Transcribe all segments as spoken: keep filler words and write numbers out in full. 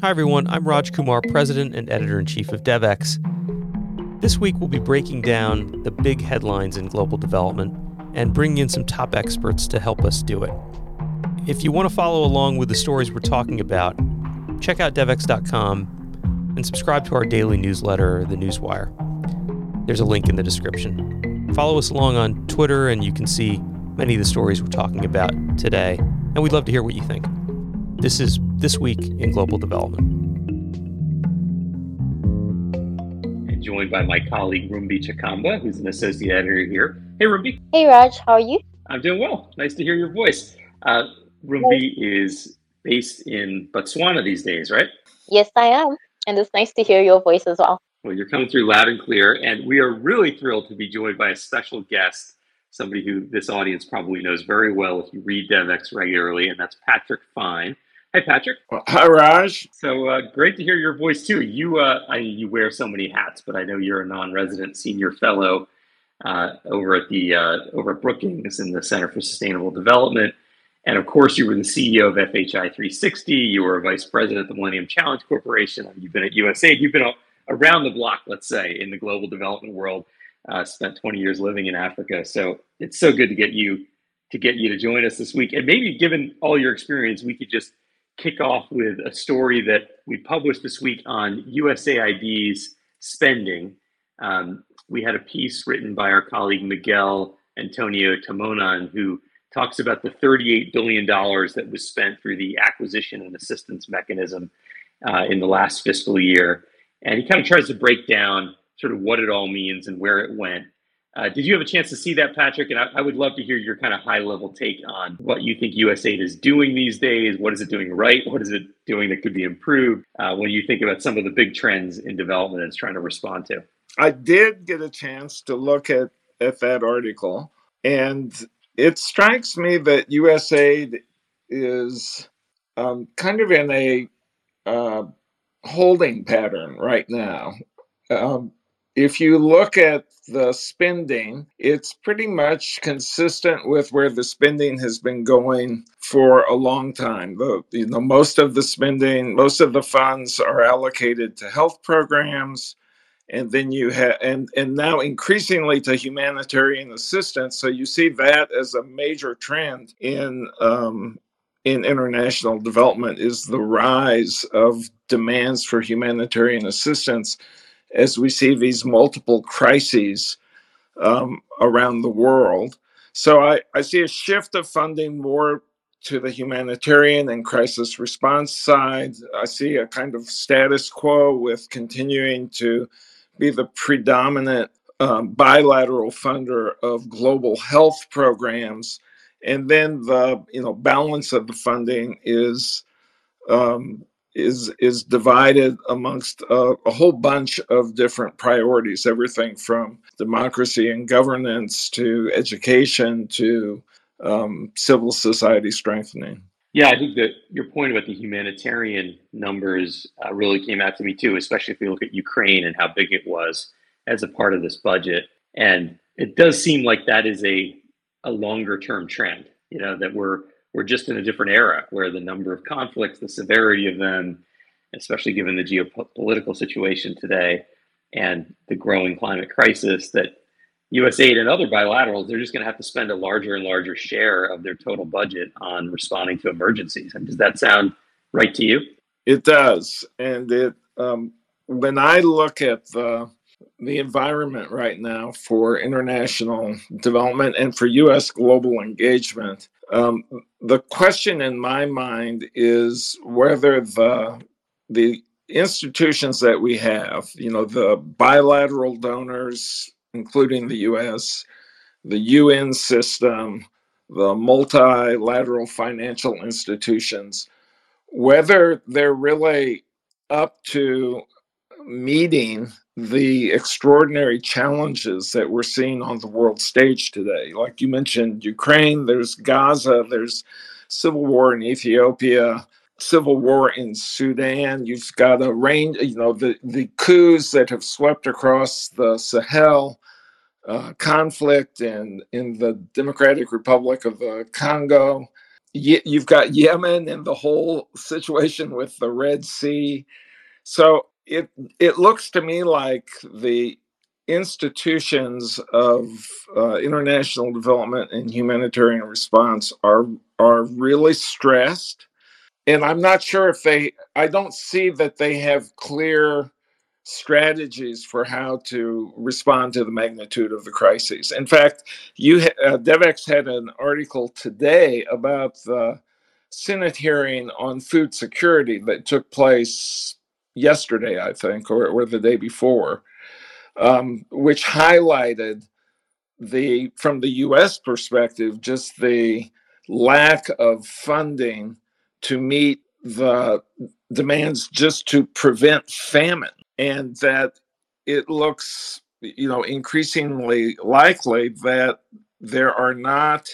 Hi everyone, I'm Raj Kumar, President and Editor-in-Chief of DevEx. This week we'll be breaking down the big headlines in global development and bringing in some top experts to help us do it. If you want to follow along with the stories we're talking about, check out devex dot com and subscribe to our daily newsletter, The Newswire. There's a link in the description. Follow us along on Twitter and you can see many of the stories we're talking about today, and we'd love to hear what you think. This is This Week in Global Development. And joined by my colleague Rumbi Chakamba, who's an associate editor here. Hey, Rumbi. Hey, Raj. How are you? I'm doing well. Nice to hear your voice. Uh, Rumbi is based in Botswana these days, right? Yes, I am. And it's nice to hear your voice as well. Well, you're coming through loud and clear, and we are really thrilled to be joined by a special guest, somebody who this audience probably knows very well if you read DevEx regularly, and that's Patrick Fine. Hi, Patrick. Well, hi, Raj. So uh, great to hear your voice too. You, uh, I, you wear so many hats, but I know you're a non-resident senior fellow uh, over at the uh, over at Brookings in the Center for Sustainable Development, and of course, you were the C E O of F H I three sixty. You were a vice president at the Millennium Challenge Corporation. You've been at U S A I D. You've been around the block, let's say, in the global development world. Uh, spent twenty years living in Africa, so it's so good to get you to get you to join us this week. And maybe, given all your experience, we could just kick off with a story that we published this week on U S A I D's spending. Um, we had a piece written by our colleague Miguel Antonio Timonan, who talks about the thirty-eight billion dollars that was spent through the acquisition and assistance mechanism uh, in the last fiscal year. And he kind of tries to break down sort of what it all means and where it went. Uh, did you have a chance to see that, Patrick? And I, I would love to hear your kind of high-level take on what you think U S A I D is doing these days. What is it doing right? What is it doing that could be improved uh, when you think about some of the big trends in development it's trying to respond to? I did get a chance to look at, at that article, and it strikes me that U S A I D is um, kind of in a uh, holding pattern right now. Um, if you look at the spending, it's pretty much consistent with where the spending has been going for a long time. The, you know, most of the spending, most of the funds are allocated to health programs, and then you have, and, and now increasingly to humanitarian assistance. So you see that as a major trend in um, in international development, is the rise of demands for humanitarian assistance as we see these multiple crises um, around the world. So I, I see a shift of funding more to the humanitarian and crisis response side. I see a kind of status quo with continuing to be the predominant um, bilateral funder of global health programs. And then the you know balance of the funding is um, is is divided amongst a, a whole bunch of different priorities, everything from democracy and governance to education to um, civil society strengthening. Yeah, I think that your point about the humanitarian numbers uh, really came out to me too, especially if you look at Ukraine and how big it was as a part of this budget. And it does seem like that is a, a longer term trend, you know, that we're We're just in a different era where the number of conflicts, the severity of them, especially given the geopolitical situation today and the growing climate crisis, that U S A I D and other bilaterals, they're just going to have to spend a larger and larger share of their total budget on responding to emergencies. And does that sound right to you? It does. And it um, when I look at the the environment right now for international development and for U S global engagement, um, the question in my mind is whether the the institutions that we have, you know, the bilateral donors, including the U S, the U N system, the multilateral financial institutions, whether they're really up to meeting the extraordinary challenges that we're seeing on the world stage today. Like you mentioned, Ukraine, there's Gaza, there's civil war in Ethiopia, civil war in Sudan. You've got a range, you know, the, the coups that have swept across the Sahel, uh, conflict in, in the Democratic Republic of the Congo, you've got Yemen and the whole situation with the Red Sea. So it it looks to me like the institutions of uh, international development and humanitarian response are are really stressed. And I'm not sure if they, I don't see that they have clear strategies for how to respond to the magnitude of the crises. In fact, you uh, DevEx had an article today about the Senate hearing on food security that took place yesterday, I think, or, or the day before, um, which highlighted the, from the U S perspective, just the lack of funding to meet the demands just to prevent famine, and that it looks, you know, increasingly likely that there are not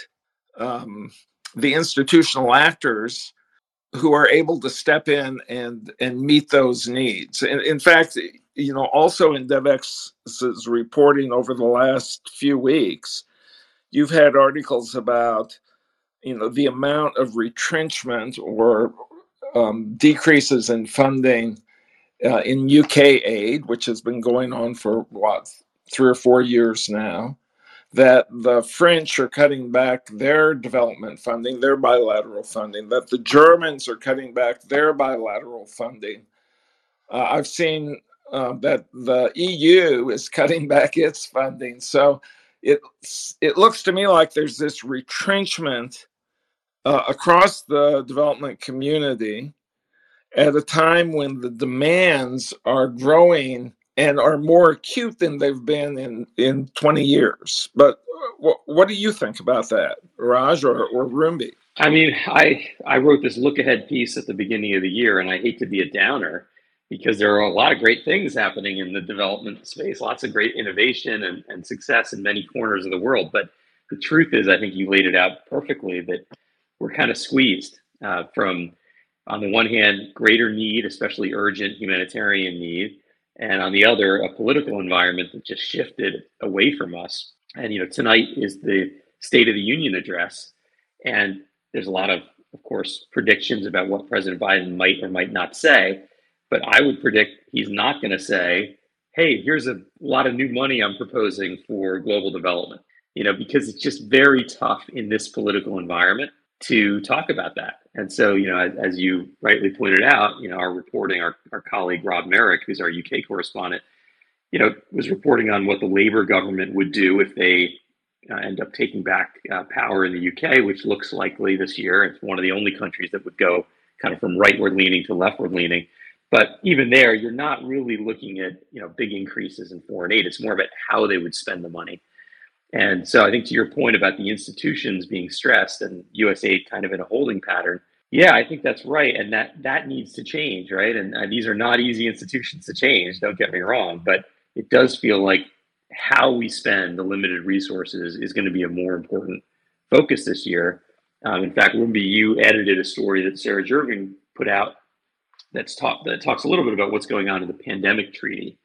um, the institutional actors who are able to step in and and meet those needs. And in fact, you know, also in DevEx's reporting over the last few weeks, you've had articles about, you know, the amount of retrenchment or um, decreases in funding uh, in U K aid, which has been going on for what, three or four years now, that the French are cutting back their development funding, their bilateral funding, that the Germans are cutting back their bilateral funding. Uh, I've seen uh, that the E U is cutting back its funding. So it, it looks to me like there's this retrenchment uh, across the development community at a time when the demands are growing and are more acute than they've been in, in twenty years. But what, what do you think about that, Raj or, or Rumbi? I mean, I I wrote this look ahead piece at the beginning of the year, and I hate to be a downer because there are a lot of great things happening in the development space, lots of great innovation and, and success in many corners of the world. But the truth is, I think you laid it out perfectly, that we're kind of squeezed uh, from, on the one hand, greater need, especially urgent humanitarian need, and on the other, a political environment that just shifted away from us. And, you know, tonight is the State of the Union address. And there's a lot of, of course, predictions about what President Biden might or might not say. But I would predict he's not going to say, hey, here's a lot of new money I'm proposing for global development, you know, because it's just very tough in this political environment to talk about that. And so, you know, as, as you rightly pointed out, you know, our reporting, our, our colleague Rob Merrick, who's our U K correspondent, you know, was reporting on what the Labour government would do if they uh, end up taking back uh, power in the U K, which looks likely this year. It's one of the only countries that would go kind of from rightward leaning to leftward leaning. But even there, you're not really looking at, you know, big increases in foreign aid. It's more about how they would spend the money. And so I think to your point about the institutions being stressed and U S aid kind of in a holding pattern, yeah, I think that's right. And that that needs to change, right? And, and these are not easy institutions to change, don't get me wrong, but it does feel like how we spend the limited resources is going to be a more important focus this year. Um, in fact, Rumbi, you edited a story that Sarah Jerving put out that's talk, that talks a little bit about what's going on in the pandemic treaty.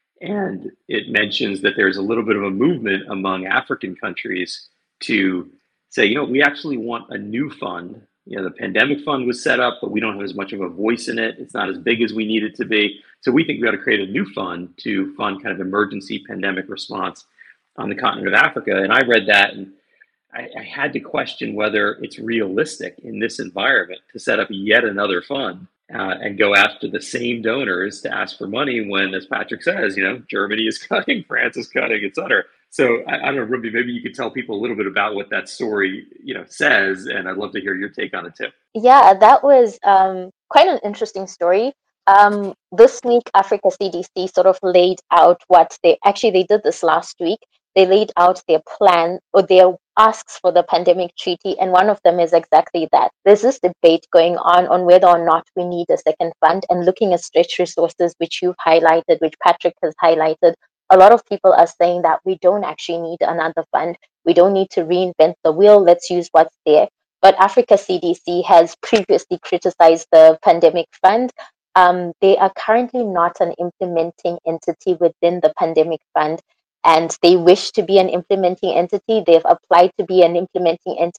And it mentions that there's a little bit of a movement among African countries to say, you know, we actually want a new fund. You know, the pandemic fund was set up, but we don't have as much of a voice in it. It's not as big as we need it to be. So we think we ought to create a new fund to fund kind of emergency pandemic response on the continent of Africa. And I read that and I, I had to question whether it's realistic in this environment to set up yet another fund uh, and go after the same donors to ask for money when, as Patrick says, you know, Germany is cutting, France is cutting, et cetera. So I, I don't know, Ruby, maybe you could tell people a little bit about what that story, you know, says, and I'd love to hear your take on it too. Yeah, that was um, quite an interesting story. Um, this week, Africa C D C sort of laid out what they actually they did this last week. They laid out their plan or their asks for the pandemic treaty, and one of them is exactly that. There's this debate going on on whether or not we need a second fund, and looking at stretch resources, which you've highlighted, which Patrick has highlighted. A lot of people are saying that we don't actually need another fund. We don't need to reinvent the wheel. Let's use what's there. But Africa C D C has previously criticized the pandemic fund. Um, they are currently not an implementing entity within the pandemic fund, and they wish to be an implementing entity. They've applied to be an implementing entity,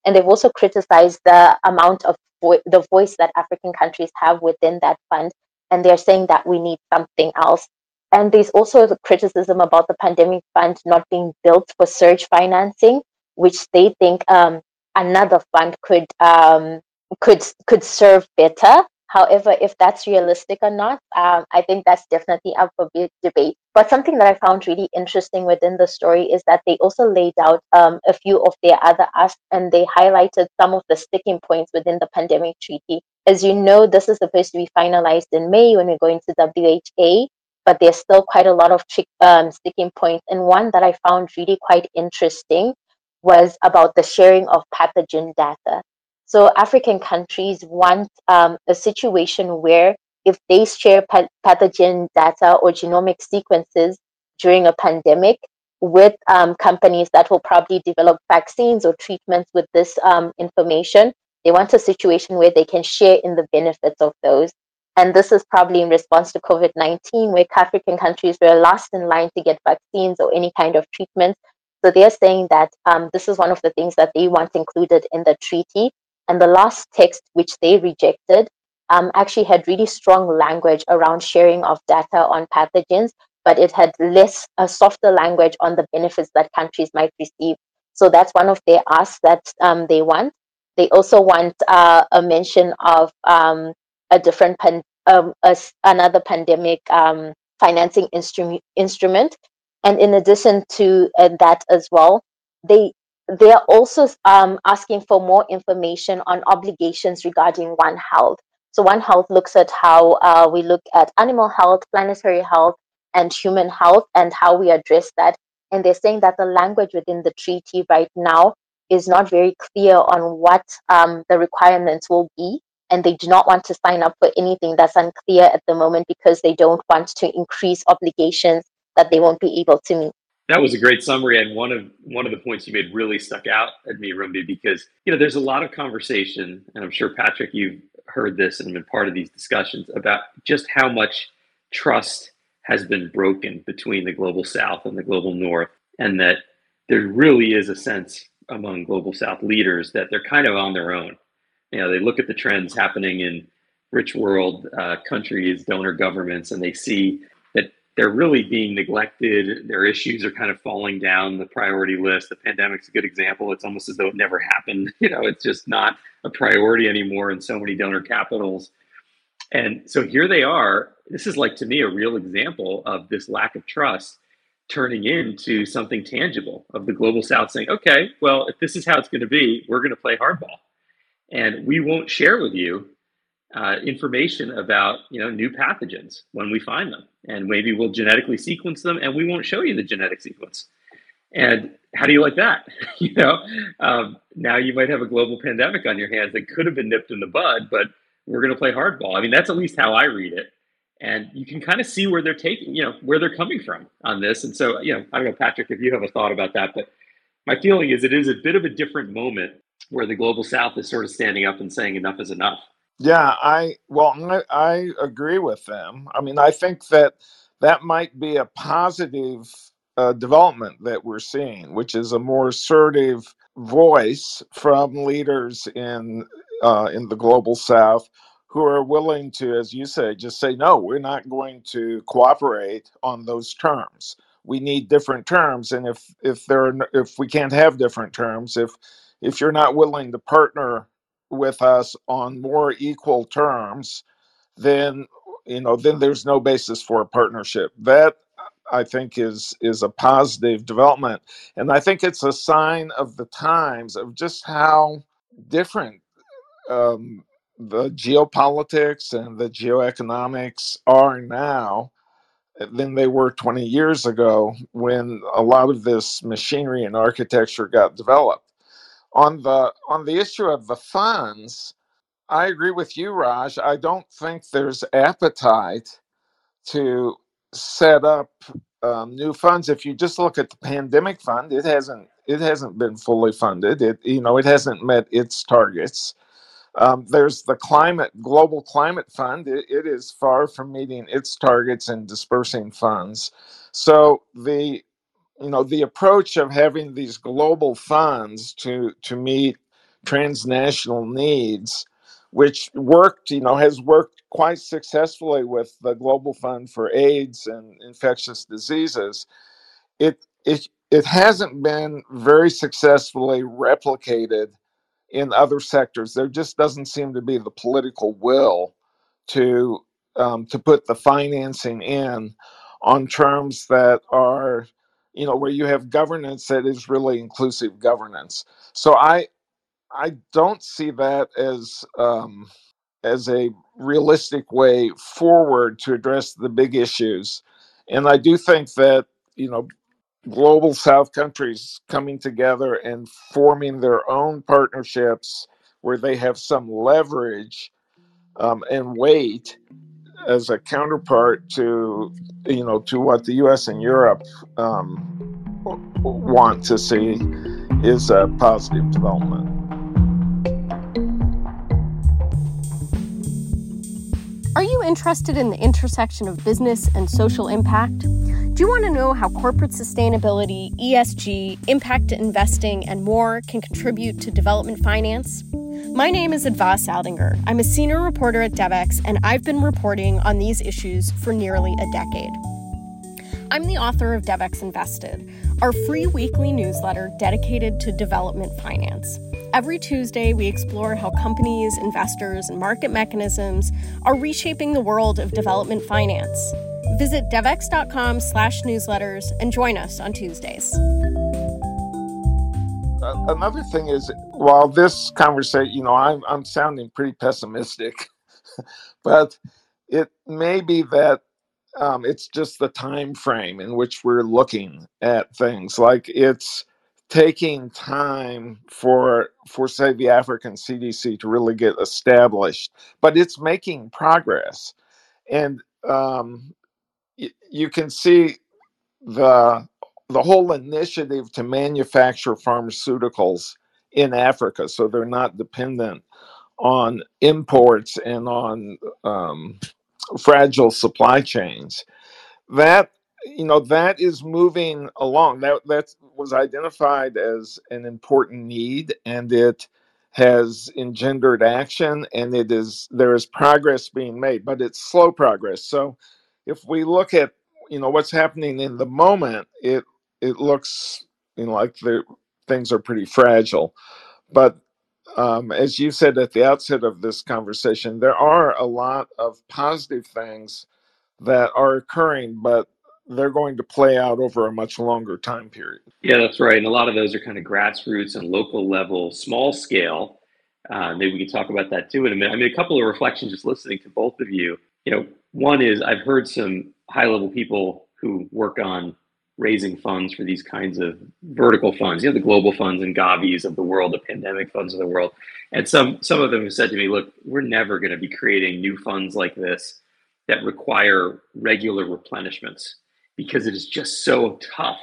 And they've also criticized the amount of vo- the voice that African countries have within that fund. And they're saying that we need something else. And there's also the criticism about the pandemic fund not being built for surge financing, which they think um, another fund could um, could could serve better. However, if that's realistic or not, um, I think that's definitely up for big debate. But something that I found really interesting within the story is that they also laid out um, a few of their other asks, and they highlighted some of the sticking points within the pandemic treaty. As you know, this is supposed to be finalized in May when we go into W H A, but there's still quite a lot of trick, um, sticking points. And one that I found really quite interesting was about the sharing of pathogen data. So African countries want um, a situation where if they share pa- pathogen data or genomic sequences during a pandemic with um, companies that will probably develop vaccines or treatments with this um, information, they want a situation where they can share in the benefits of those. And this is probably in response to COVID nineteen, where African countries were last in line to get vaccines or any kind of treatment. So they're saying that um, this is one of the things that they want included in the treaty. And the last text, which they rejected, um, actually had really strong language around sharing of data on pathogens, but it had less, a softer language on the benefits that countries might receive. So that's one of their asks that um, they want. They also want uh, a mention of um, a different, pan- um, a, another pandemic um, financing instru- instrument. And in addition to uh, that as well, they they are also um, asking for more information on obligations regarding One Health. So One Health looks at how uh, we look at animal health, planetary health, and human health, and how we address that. And they're saying that the language within the treaty right now is not very clear on what um, the requirements will be. And they do not want to sign up for anything that's unclear at the moment because they don't want to increase obligations that they won't be able to meet. That was a great summary, and one of one of the points you made really stuck out at me, Rumbi, because you know there's a lot of conversation, and I'm sure Patrick, you've heard this and been part of these discussions about just how much trust has been broken between the global South and the global North, and that there really is a sense among global South leaders that they're kind of on their own. You know, they look at the trends happening in rich world uh, countries, donor governments, and they see that they're really being neglected. Their issues are kind of falling down the priority list. The pandemic's a good example. It's almost as though it never happened. You know, it's just not a priority anymore in so many donor capitals. And so here they are. This is like, to me, a real example of this lack of trust turning into something tangible, of the global South saying, okay, well, if this is how it's going to be, we're going to play hardball. And we won't share with you uh, information about you know new pathogens when we find them, and maybe we'll genetically sequence them, and we won't show you the genetic sequence. And how do you like that? you know, um, now you might have a global pandemic on your hands that could have been nipped in the bud, but we're going to play hardball. I mean, that's at least how I read it. And you can kind of see where they're taking, you know, where they're coming from on this. And so, you know, I don't know, Patrick, if you have a thought about that, but my feeling is it is a bit of a different moment where the global South is sort of standing up and saying enough is enough. Yeah, I well, I, I agree with them. I mean, I think that that might be a positive uh, development that we're seeing, which is a more assertive voice from leaders in uh, in the global South who are willing to, as you say, just say no. We're not going to cooperate on those terms. We need different terms, and if if there are, if we can't have different terms, if if you're not willing to partner with us on more equal terms, then you know then there's no basis for a partnership. That I think is is a positive development, and I think it's a sign of the times of just how different um, the geopolitics and the geoeconomics are now than they were twenty years ago when a lot of this machinery and architecture got developed. On the on the issue of the funds, I agree with you, Raj. I don't think there's appetite to set up um, new funds. If you just look at the pandemic fund, it hasn't it hasn't been fully funded. It you know it hasn't met its targets. Um, there's the climate global climate fund. It, it is far from meeting its targets and dispersing funds. So the you know the approach of having these global funds to to meet transnational needs, which worked, you know, has worked quite successfully with the Global Fund for AIDS and infectious diseases. It it it hasn't been very successfully replicated in other sectors. There just doesn't seem to be the political will to um, to put the financing in on terms that are, you know, where you have governance that is really inclusive governance. So I I don't see that as um, as a realistic way forward to address the big issues. And I do think that, you know, global South countries coming together and forming their own partnerships where they have some leverage um, and weight as a counterpart to, you know, to what the U S and Europe um, want to see is a positive development. Are you interested in the intersection of business and social impact? Do you want to know how corporate sustainability, E S G, impact investing, and more can contribute to development finance? My name is Adva Saldinger. I'm a senior reporter at DevEx, and I've been reporting on these issues for nearly a decade. I'm the author of DevEx Invested, our free weekly newsletter dedicated to development finance. Every Tuesday, we explore how companies, investors, and market mechanisms are reshaping the world of development finance. Visit devex.com slash newsletters and join us on Tuesdays. Another thing is, while this conversation, you know, I'm I'm sounding pretty pessimistic, but it may be that um, it's just the time frame in which we're looking at things. Like it's taking time for for say the African C D C to really get established, but it's making progress, and um, y- you can see the the whole initiative to manufacture pharmaceuticals in Africa, so they're not dependent on imports and on um, fragile supply chains. That, you know, that is moving along. That that was identified as an important need, and it has engendered action, and it is there is progress being made, but it's slow progress. So if we look at, you know, what's happening in the moment, it it looks, you know, like the things are pretty fragile. But um, as you said at the outset of this conversation, there are a lot of positive things that are occurring, but they're going to play out over a much longer time period. Yeah, that's right. And a lot of those are kind of grassroots and local level, small scale. Uh, maybe we can talk about that too in a minute. I mean, a couple of reflections just listening to both of you. You know, one is I've heard some high level people who work on raising funds for these kinds of vertical funds, you know, the global funds and Gavis of the world, the pandemic funds of the world. And some some of them have said to me, look, we're never going to be creating new funds like this that require regular replenishments because it is just so tough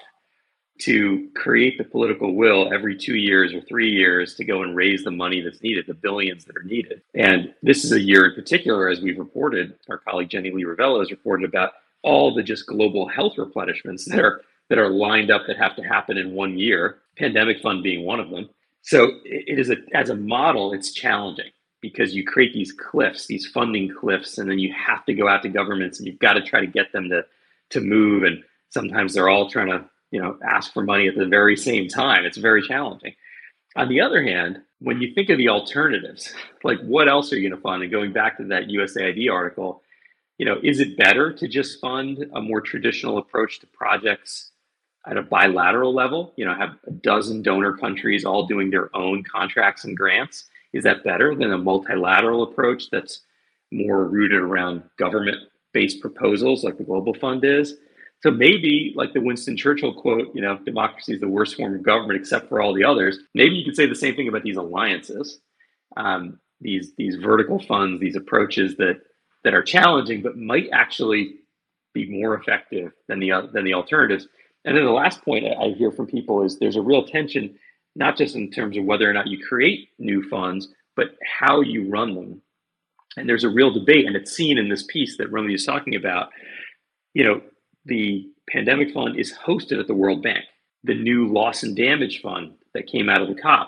to create the political will every two years or three years to go and raise the money that's needed, the billions that are needed. And this is a year in particular, as we've reported, our colleague Jenny Lee Ravello has reported about all the just global health replenishments that are that are lined up that have to happen in one year, pandemic fund being one of them. So it is a, as a model, it's challenging because you create these cliffs, these funding cliffs, and then you have to go out to governments and you've got to try to get them to to move. And sometimes they're all trying to, you know, ask for money at the very same time. It's very challenging. On the other hand, when you think of the alternatives, like what else are you going to fund? And going back to that U S A I D article, you know, is it better to just fund a more traditional approach to projects at a bilateral level? You know, have a dozen donor countries all doing their own contracts and grants? Is that better than a multilateral approach that's more rooted around government-based proposals like the Global Fund is? So maybe, like the Winston Churchill quote, you know, democracy is the worst form of government except for all the others. Maybe you could say the same thing about these alliances, um, these these vertical funds, these approaches that that are challenging but might actually be more effective than the than the alternatives. And then the last point I hear from people is there's a real tension, not just in terms of whether or not you create new funds, but how you run them. And there's a real debate, and it's seen in this piece that Romeo is talking about. You know, the pandemic fund is hosted at the World Bank. The new loss and damage fund that came out of the COP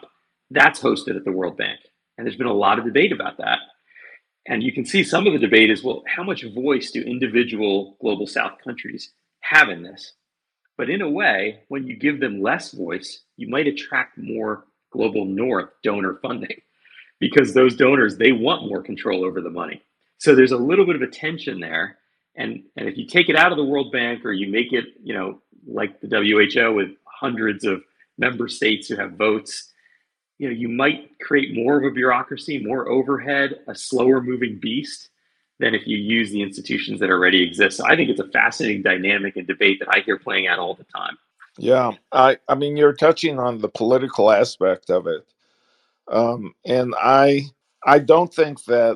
That's hosted at the World Bank. And there's been a lot of debate about that. And you can see some of the debate is, well, how much voice do individual global South countries have in this? But in a way, when you give them less voice, you might attract more global North donor funding because those donors, they want more control over the money. So there's a little bit of a tension there. And, and if you take it out of the World Bank or you make it, you know, like the W H O with hundreds of member states who have votes, you know, you might create more of a bureaucracy, more overhead, a slower moving beast than if you use the institutions that already exist. So I think it's a fascinating dynamic and debate that I hear playing out all the time. Yeah, I, I mean, you're touching on the political aspect of it. Um, and I I don't think that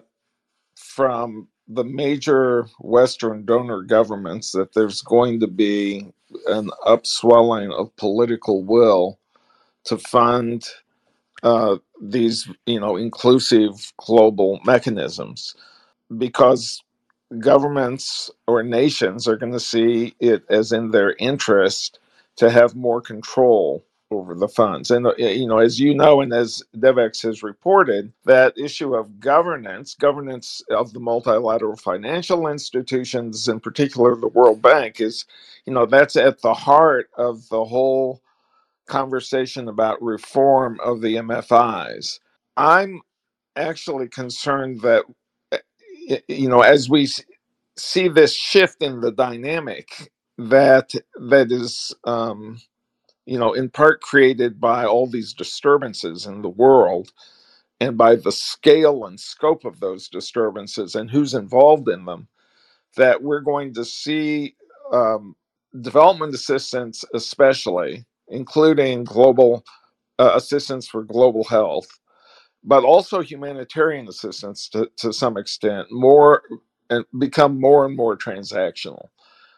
from the major Western donor governments that there's going to be an upswelling of political will to fund uh, these, you know, inclusive global mechanisms, because governments or nations are going to see it as in their interest to have more control over the funds. And, you know, as you know, and as DevEx has reported, that issue of governance, governance of the multilateral financial institutions, in particular the World Bank, is, you know, that's at the heart of the whole conversation about reform of the M F Is. I'm actually concerned that, you know, as we see this shift in the dynamic that that is, um, you know, in part created by all these disturbances in the world and by the scale and scope of those disturbances and who's involved in them, that we're going to see um, development assistance, especially, including global uh, assistance for global health, but also humanitarian assistance to, to some extent, more and become more and more transactional.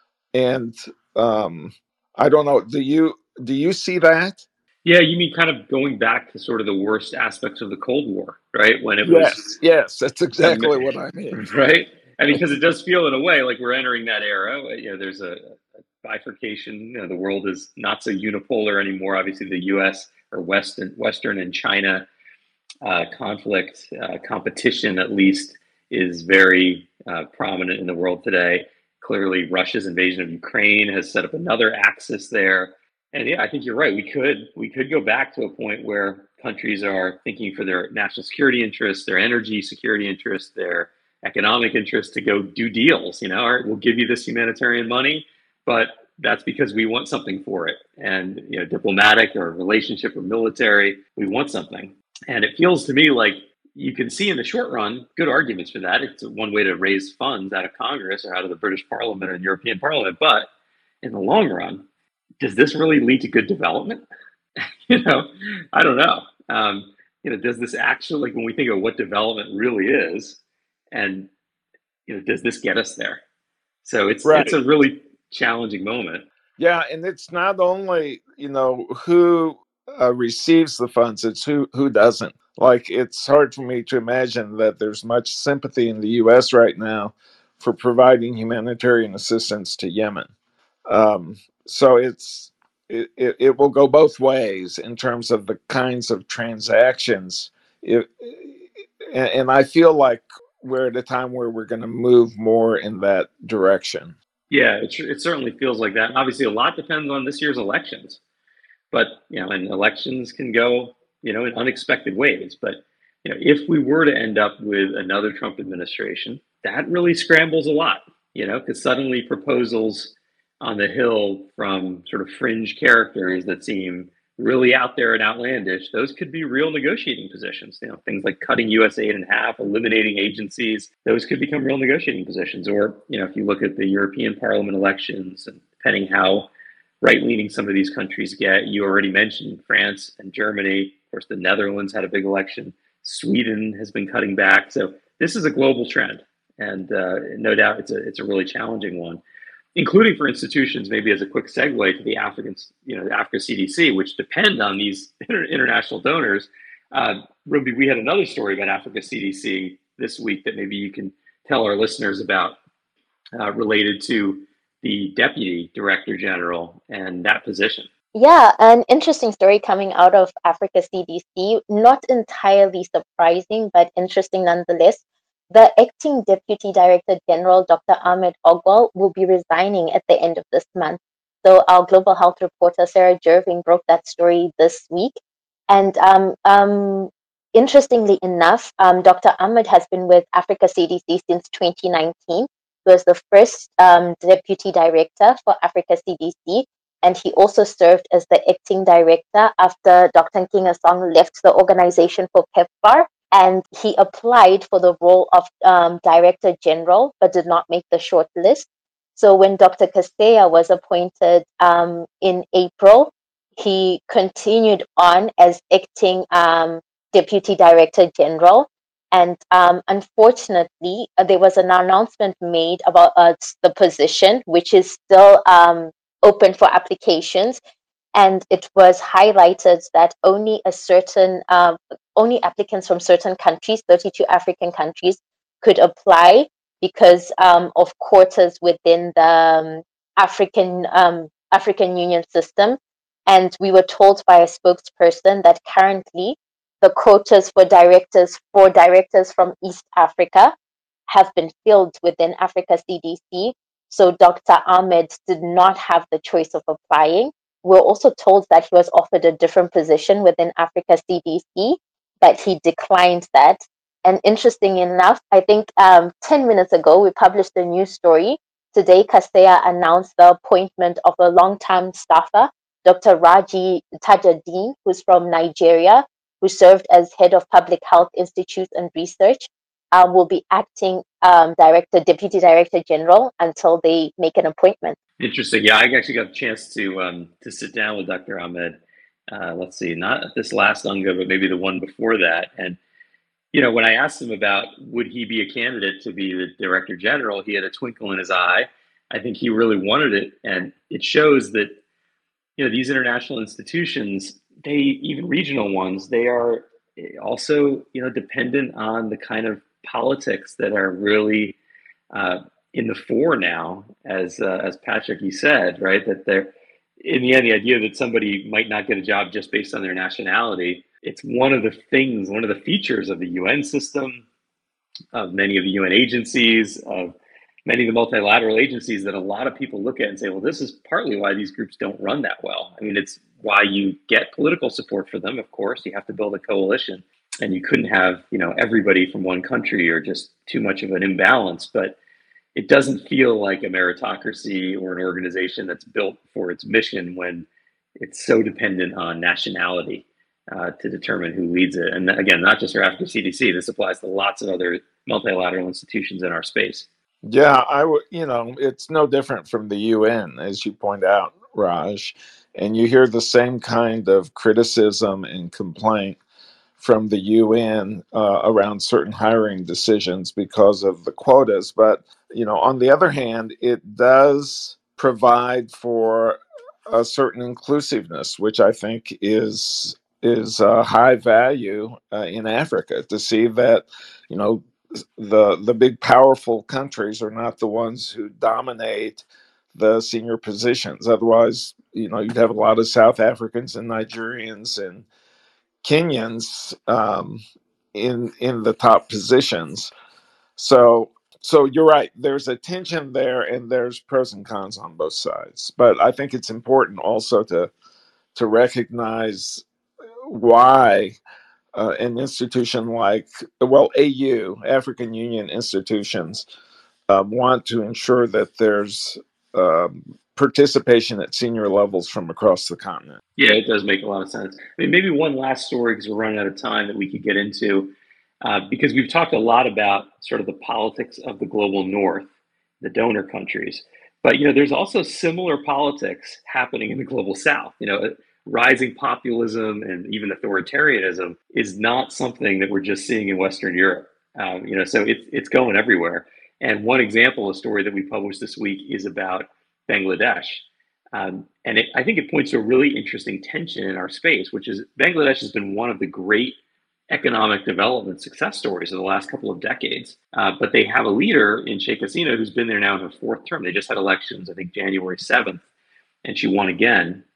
And um, I don't know, do you do you see that? Yeah, you mean kind of going back to sort of the worst aspects of the Cold War, right? When it Yes, was yes, that's exactly what I mean. Right? I mean, because it does feel in a way like we're entering that era. You know, there's a, a bifurcation. You know, the world is not so unipolar anymore. Obviously, the U S or Western, Western and China uh, conflict, uh, competition at least, is very uh, prominent in the world today. Clearly, Russia's invasion of Ukraine has set up another axis there. And yeah, I think you're right. We could we could go back to a point where countries are thinking for their national security interests, their energy security interests, their economic interests to go do deals. You know, all right, we'll give you this humanitarian money, but that's because we want something for it. And, you know, diplomatic or relationship or military, we want something. And it feels to me like you can see in the short run good arguments for that. It's one way to raise funds out of Congress or out of the British Parliament or the European Parliament. But in the long run, does this really lead to good development? you know, I don't know. Um, you know, does this actually, like when we think of what development really is, and you know, does this get us there? So it's Right. it's a really challenging moment. Yeah, and it's not only, you know, who uh, receives the funds, it's who who doesn't. Like, it's hard for me to imagine that there's much sympathy in the U S right now for providing humanitarian assistance to Yemen. Um, so it's it, it, it will go both ways in terms of the kinds of transactions. It, and, and I feel like we're at a time where we're going to move more in that direction. Yeah, it, it certainly feels like that. Obviously, a lot depends on this year's elections, but you know, and elections can go, you know, in unexpected ways. But you know, if we were to end up with another Trump administration, that really scrambles a lot. You know, because suddenly proposals on the Hill from sort of fringe characters that seem really out there and outlandish, those could be real negotiating positions. You know, things like cutting U S aid in half, eliminating agencies, those could become real negotiating positions. Or, you know, if you look at the European Parliament elections, and depending how right-leaning some of these countries get, you already mentioned France and Germany. Of course, the Netherlands had a big election. Sweden has been cutting back. So this is a global trend. And uh, no doubt it's a it's a really challenging one, including for institutions, maybe as a quick segue to the African, you know, the Africa C D C, which depend on these inter- international donors. Uh, Ruby, we had another story about Africa C D C this week that maybe you can tell our listeners about, uh, related to the Deputy Director General and that position. Yeah, an interesting story coming out of Africa C D C, not entirely surprising, but interesting nonetheless. The acting Deputy Director General, Doctor Ahmed Ogwal, will be resigning at the end of this month. So our global health reporter, Sarah Jerving, broke that story this week. And um, um, interestingly enough, um, Doctor Ahmed has been with Africa C D C since twenty nineteen. He was the first um, Deputy Director for Africa C D C, and he also served as the acting director after Doctor Nkinga Song left the organization for PEPFAR, and he applied for the role of um, Director General but did not make the short list. So when Doctor Kaseya was appointed um, in April, he continued on as acting um, Deputy Director General. And um, unfortunately, uh, there was an announcement made about uh, the position, which is still um, open for applications, and it was highlighted that only a certain um, only applicants from certain countries, thirty-two African countries, could apply because um, of quotas within the um, African um, African Union system. And we were told by a spokesperson that currently the quotas for directors for directors from East Africa have been filled within Africa C D C. So Doctor Ahmed did not have the choice of applying. We're also told that he was offered a different position within Africa C D C, but he declined that. And interesting enough, I think um, ten minutes ago, we published a news story. Today, Kaseya announced the appointment of a long-time staffer, Doctor Raji Tajadeen, who's from Nigeria, who served as head of Public Health Institutes and Research, uh, will be acting um, director, deputy director general until they make an appointment. Interesting. Yeah, I actually got a chance to um, to sit down with Doctor Ahmed. Uh, let's see, not this last UNGA, but maybe the one before that. And you know, when I asked him about would he be a candidate to be the director general, he had a twinkle in his eye. I think he really wanted it, and it shows that you know these international institutions, they even regional ones, they are also you know dependent on the kind of politics that are really uh, in the fore now, as uh, as Patrick you said, right? That they're in the end, the idea that somebody might not get a job just based on their nationality, it's one of the things, one of the features of the U N system, of many of the U N agencies, of many of the multilateral agencies that a lot of people look at and say, well, this is partly why these groups don't run that well. I mean, it's why you get political support for them, of course. You have to build a coalition, and you couldn't have, you know, everybody from one country or just too much of an imbalance. But it doesn't feel like a meritocracy or an organization that's built for its mission when it's so dependent on nationality uh, to determine who leads it. And again, not just for Africa C D C, this applies to lots of other multilateral institutions in our space. Yeah, I would, you know, it's no different from the U N, as you point out, Raj. And you hear the same kind of criticism and complaint from the U N uh, around certain hiring decisions because of the quotas. But, you know, on the other hand, it does provide for a certain inclusiveness, which I think is is a high value uh, in Africa, to see that, you know, the the big powerful countries are not the ones who dominate the senior positions. Otherwise, you know, you'd have a lot of South Africans and Nigerians and Kenyans um, in in the top positions. So so you're right. There's a tension there, and there's pros and cons on both sides. But I think it's important also to to recognize why uh, an institution like, well, A U, African Union institutions, uh, want to ensure that there's um, participation at senior levels from across the continent. Yeah, it does make a lot of sense. I mean, maybe one last story, because we're running out of time, that we could get into, uh, because we've talked a lot about sort of the politics of the global north, the donor countries. But, you know, there's also similar politics happening in the global south. You know, rising populism and even authoritarianism is not something that we're just seeing in Western Europe. Um, you know, so it's it's going everywhere. And one example, a story that we published this week, is about Bangladesh. Um, and it, I think it points to a really interesting tension in our space, which is Bangladesh has been one of the great economic development success stories of the last couple of decades. Uh, but they have a leader in Sheikh Hasina who's been there now in her fourth term. They just had elections, I think January seventh, and she won again.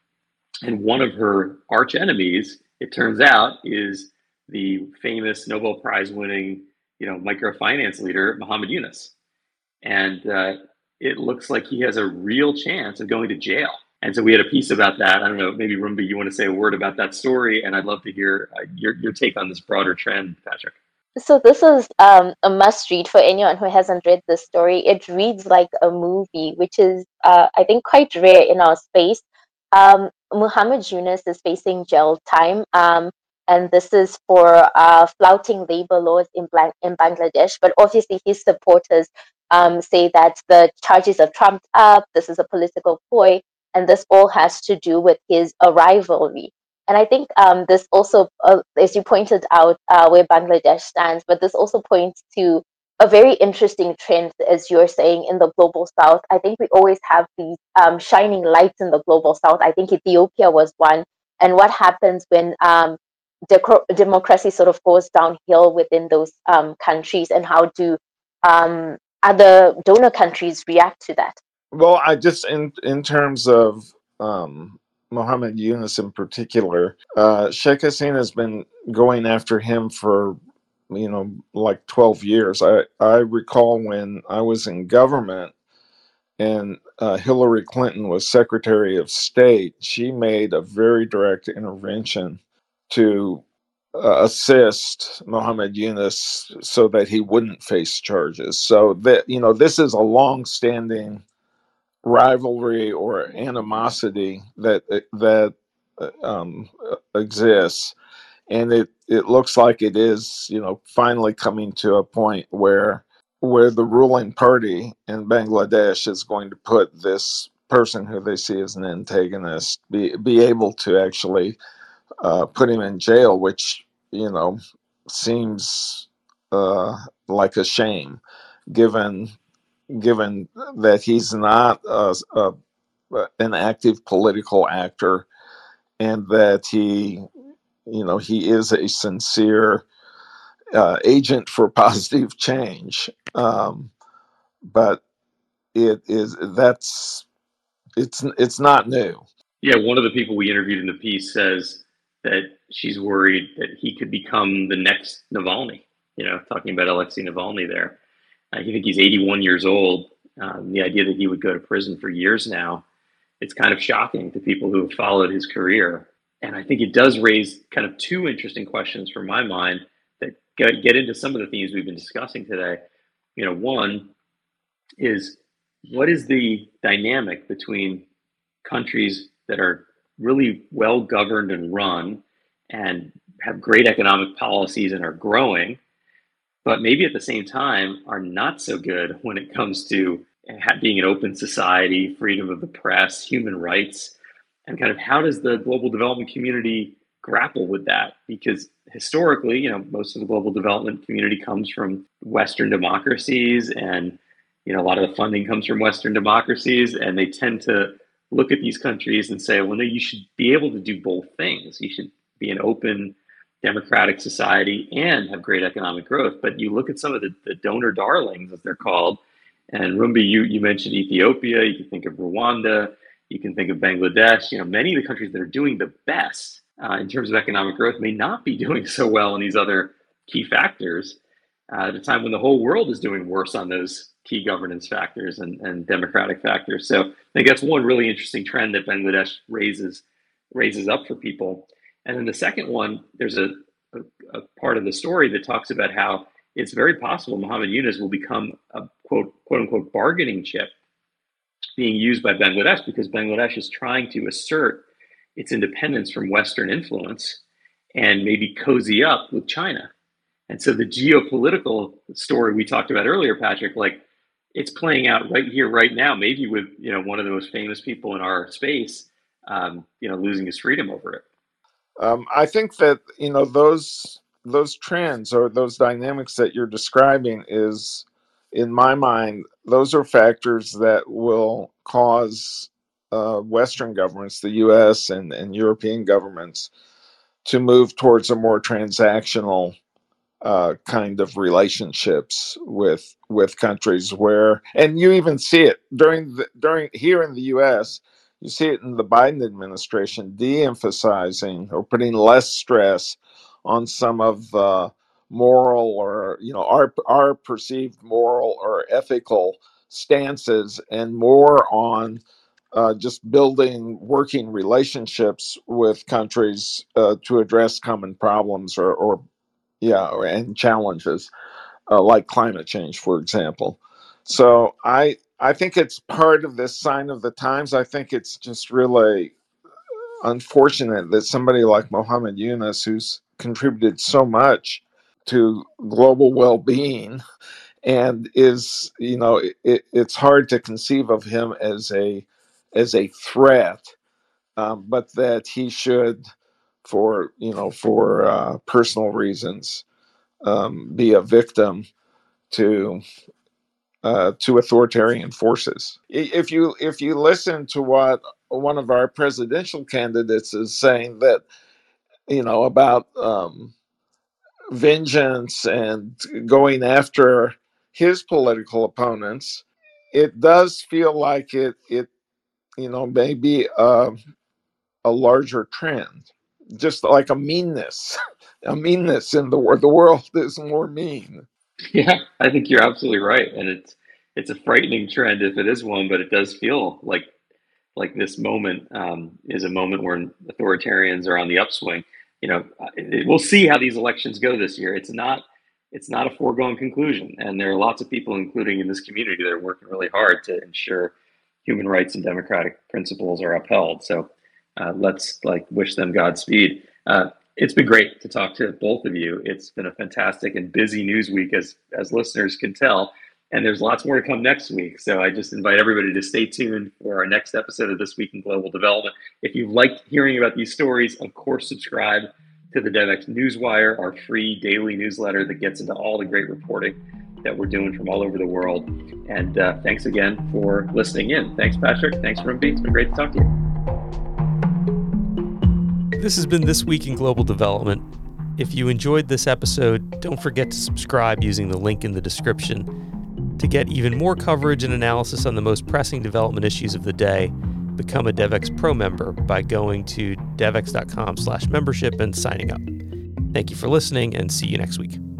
And one of her arch enemies, it turns out, is the famous Nobel Prize winning, you know, microfinance leader, Muhammad Yunus. And uh, it looks like he has a real chance of going to jail. And so we had a piece about that. I don't know, maybe Rumbi, you want to say a word about that story? And I'd love to hear uh, your, your take on this broader trend, Patrick. So this is um, a must read for anyone who hasn't read this story. It reads like a movie, which is, uh, I think, quite rare in our space. Um, Muhammad Yunus is facing jail time, um, and this is for uh, flouting labor laws in, Blang- in Bangladesh. But obviously, his supporters um, say that the charges are trumped up, this is a political ploy, and this all has to do with his uh, rivalry. And I think um, this also, uh, as you pointed out, uh, where Bangladesh stands, but this also points to a very interesting trend, as you're saying, in the global south. I think we always have these um, shining lights in the global south. I think Ethiopia was one. And what happens when um, deco- democracy sort of goes downhill within those um, countries, and how do um, other donor countries react to that? Well, I just in in terms of um, Muhammad Yunus in particular, uh, Sheikh Hasina has been going after him for you know like twelve years. I I recall when I was in government and uh, Hillary Clinton was Secretary of State, she made a very direct intervention to uh, assist Muhammad Yunus so that he wouldn't face charges. So that you know this is a long-standing rivalry or animosity that that um, exists, and it it looks like it is you know finally coming to a point where where the ruling party in Bangladesh is going to put this person who they see as an antagonist be be able to actually uh, put him in jail, which you know seems uh, like a shame given given that he's not a, a, an active political actor, and that he, you know, he is a sincere uh, agent for positive change. Um, but it is that's it's it's not new. Yeah, one of the people we interviewed in the piece says that she's worried that he could become the next Navalny. You know, talking about Alexei Navalny there. I think he's eighty-one years old. Um, the idea that he would go to prison for years now, it's kind of shocking to people who have followed his career. And I think it does raise kind of two interesting questions from my mind that get, get into some of the themes we've been discussing today. You know, one is what is the dynamic between countries that are really well governed and run and have great economic policies and are growing, but maybe at the same time are not so good when it comes to being an open society, freedom of the press, human rights, and kind of how does the global development community grapple with that? Because historically, you know, most of the global development community comes from Western democracies, and you know, a lot of the funding comes from Western democracies, and they tend to look at these countries and say, well, no, you should be able to do both things. You should be an open democratic society and have great economic growth. But you look at some of the, the donor darlings, as they're called, and Rumbi, you, you mentioned Ethiopia, you can think of Rwanda, you can think of Bangladesh. You know, many of the countries that are doing the best uh, in terms of economic growth may not be doing so well in these other key factors uh, at a time when the whole world is doing worse on those key governance factors and, and democratic factors. So I think that's one really interesting trend that Bangladesh raises raises up for people. And then the second one, there's a, a, a part of the story that talks about how it's very possible Muhammad Yunus will become a quote, quote unquote bargaining chip being used by Bangladesh, because Bangladesh is trying to assert its independence from Western influence and maybe cozy up with China. And so the geopolitical story we talked about earlier, Patrick, like it's playing out right here, right now, maybe with, you know, one of the most famous people in our space, um, you know, losing his freedom over it. Um, I think that you know those those trends or those dynamics that you're describing is, in my mind, those are factors that will cause uh, Western governments, the U S and, and European governments, to move towards a more transactional uh, kind of relationships with with countries where, and you even see it during the, during here in the U S. You see it in the Biden administration de-emphasizing or putting less stress on some of the moral or, you know, our our perceived moral or ethical stances, and more on uh, just building working relationships with countries uh, to address common problems or, or yeah, and challenges uh, like climate change, for example. So I I think it's part of this sign of the times. I think it's just really unfortunate that somebody like Muhammad Yunus, who's contributed so much to global well-being, and is, you know, it, it's hard to conceive of him as a as a threat, um, but that he should, for you know, for uh, personal reasons, um, be a victim to uh, to authoritarian forces. If you if you listen to what one of our presidential candidates is saying, that you know about um, vengeance and going after his political opponents, it does feel like it it you know may be a, a larger trend, just like a meanness, a meanness in the world. The world is more mean. Yeah, I think you're absolutely right, and it's it's a frightening trend if it is one, but it does feel like like this moment um, is a moment where authoritarians are on the upswing. You know, it, we'll see how these elections go this year. It's not it's not a foregone conclusion, and there are lots of people, including in this community, that are working really hard to ensure human rights and democratic principles are upheld. So uh, let's like wish them Godspeed. Uh, It's been great to talk to both of you. It's been a fantastic and busy news week, as as listeners can tell, and there's lots more to come next week. So I just invite everybody to stay tuned for our next episode of This Week in Global Development. If you liked hearing about these stories, of course, subscribe to the DevEx Newswire, our free daily newsletter that gets into all the great reporting that we're doing from all over the world. And uh, thanks again for listening in. Thanks, Patrick. Thanks, Rumpi. It's been great to talk to you. This has been This Week in Global Development. If you enjoyed this episode, don't forget to subscribe using the link in the description. To get even more coverage and analysis on the most pressing development issues of the day, become a DevEx Pro member by going to devex.com slash membership and signing up. Thank you for listening, and see you next week.